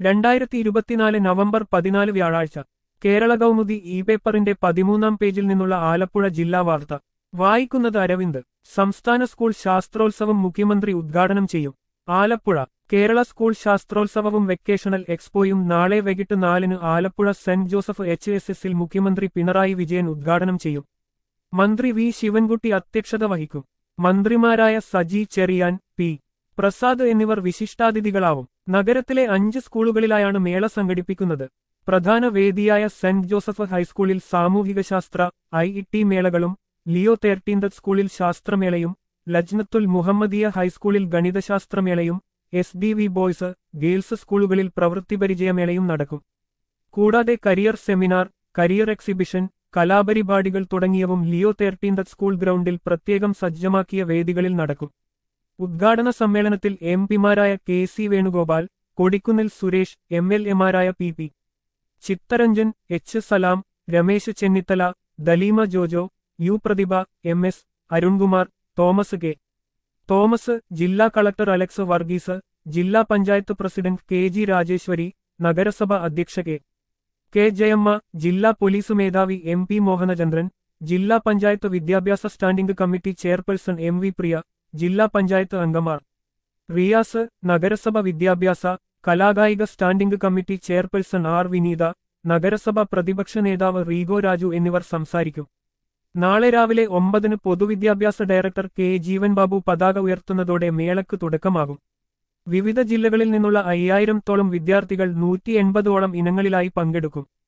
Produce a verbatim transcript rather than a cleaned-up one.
രണ്ടായിരത്തി ഇരുപത്തിനാല് നവംബർ പതിനാല് വ്യാഴാഴ്ച കേരള കൗമുദി ഇ പേപ്പറിന്റെ പതിമൂന്നാം പേജിൽ നിന്നുള്ള ആലപ്പുഴ ജില്ലാ വാർത്ത വായിക്കുന്നത് അരവിന്ദ്. സംസ്ഥാന സ്കൂൾ ശാസ്ത്രോത്സവം മുഖ്യമന്ത്രി ഉദ്ഘാടനം ചെയ്യും. ആലപ്പുഴ കേരള സ്കൂൾ ശാസ്ത്രോത്സവവും വെക്കേഷണൽ എക്സ്പോയും നാളെ വൈകിട്ട് നാലിന് Alappuzha saint Joseph H S എസിൽ മുഖ്യമന്ത്രി പിണറായി വിജയൻ ഉദ്ഘാടനം ചെയ്യും. മന്ത്രി വി ശിവൻകുട്ടി അധ്യക്ഷത വഹിക്കും. മന്ത്രിമാരായ സജി ചെറിയാൻ, പി പ്രസാദ് എന്നിവർ വിശിഷ്ടാതിഥികളാവും. നഗരത്തിലെ അഞ്ച് സ്കൂളുകളിലായാണ് മേള സംഘടിപ്പിക്കുന്നത്. പ്രധാന വേദിയായ സെന്റ് ജോസഫ് ഹൈസ്കൂളിൽ സാമൂഹികശാസ്ത്ര ഐ ഇ ടി മേളകളും ലിയോ തേർട്ടീൻത് സ്കൂളിൽ ശാസ്ത്രമേളയും ലജ്നത്തുൽ മുഹമ്മദിയ ഹൈസ്കൂളിൽ ഗണിതശാസ്ത്രമേളയും S D V boys girls സ്കൂളുകളിൽ പ്രവൃത്തിപരിചയമേളയും നടക്കും. കൂടാതെ കരിയർ സെമിനാർ, കരിയർ എക്സിബിഷൻ, കലാപരിപാടികൾ തുടങ്ങിയവും ലിയോ തേർട്ടീൻത് സ്കൂൾ ഗ്രൗണ്ടിൽ പ്രത്യേകം സജ്ജമാക്കിയ വേദികളിൽ നടക്കും. ഉദ്ഘാടന സമ്മേളനത്തിൽ എം പിമാരായ K C Venugopal, Kodikunnil Suresh, M L എമാരായ P P Chitharanjan, H Salam, Ramesh Chennithala, Daleema Jojo, U Prathibha, M S Arunkumar, Thomas K Thomas, ജില്ലാ കളക്ടർ അലക്സ് വർഗീസ്, ജില്ലാ panchayat president K G Rajeshwari, നഗരസഭ അധ്യക്ഷ കെ കെ ജയമ്മ, ജില്ലാ പോലീസ് മേധാവി എം പി മോഹനചന്ദ്രൻ, ജില്ലാ പഞ്ചായത്ത് വിദ്യാഭ്യാസ standing committee chairperson M V Priya, ജില്ലാ പഞ്ചായത്ത് അംഗമാർ റിയാസ്, നഗരസഭ വിദ്യാഭ്യാസ കലാകായിക standing committee chairperson R Vineetha, നഗരസഭ പ്രതിപക്ഷ നേതാവ് റീഗോ രാജു എന്നിവർ സംസാരിക്കും. നാളെ രാവിലെ ഒമ്പതിന് പൊതുവിദ്യാഭ്യാസ ഡയറക്ടർ കെ ജീവൻ ബാബു പതാക ഉയർത്തുന്നതോടെ മേളയ്ക്ക് തുടക്കമാകും. വിവിധ ജില്ലകളിൽ നിന്നുള്ള അയ്യായിരത്തോളം വിദ്യാർത്ഥികൾ നൂറ്റി എൺപതോളം ഇനങ്ങളിലായി പങ്കെടുക്കും.